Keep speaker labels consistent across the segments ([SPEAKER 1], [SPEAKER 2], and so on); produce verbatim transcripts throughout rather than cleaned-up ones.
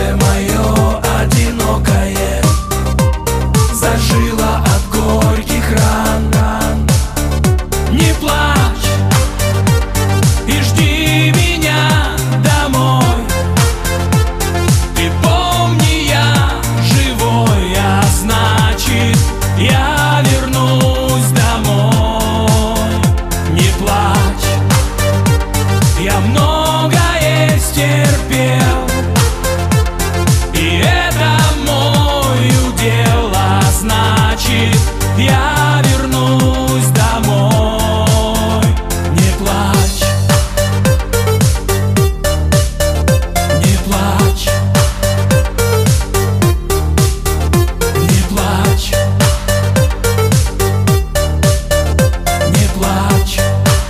[SPEAKER 1] сердце мое одинокое зажило от горьких ран. Не плачь и жди меня домой. Ты помни, я живой, а значит, я вернусь домой. Не плачь, я многое стерпел, и это мой удел, а значит, я вернусь домой. Не плачь, не плачь, не плачь, не плачь.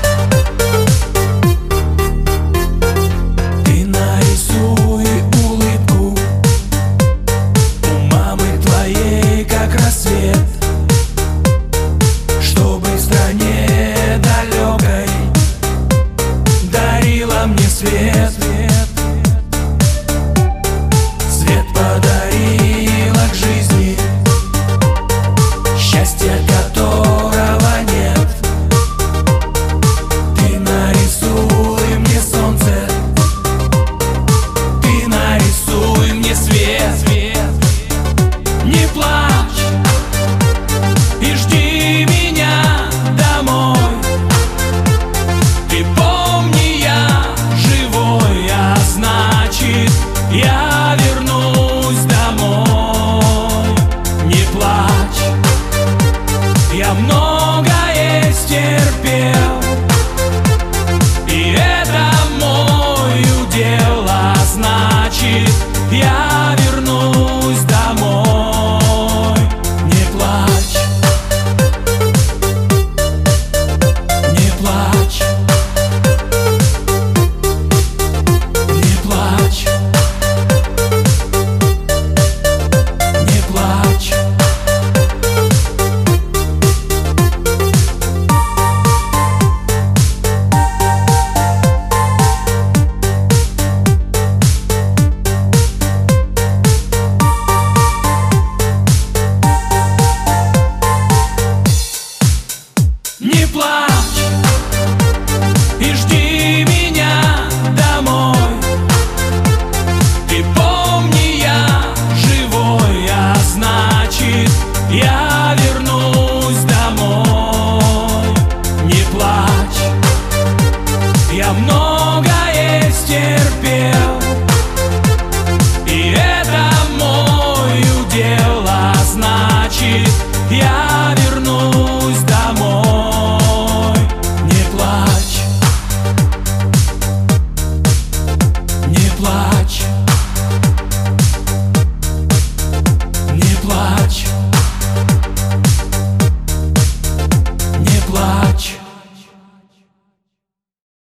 [SPEAKER 1] Ты нарисуй улыбку у мамы твоей, как рассвет, чтобы в стране далекой дарила мне свет. Свет подарила к жизни, счастья которого нет. Ты нарисуй мне солнце, ты нарисуй мне свет. Не плачь и жди меня домой. Ты помни, я живой, а значит, я вернусь домой. Не плачь, я многое стерпел, и это мой удел, а значит, я вернусь домой. Не плачь, не плачь, не плачь, не плачь. Не плачь и жди меня домой. Ты помни, я живой, а значит, я вернусь домой. Не плачь, я много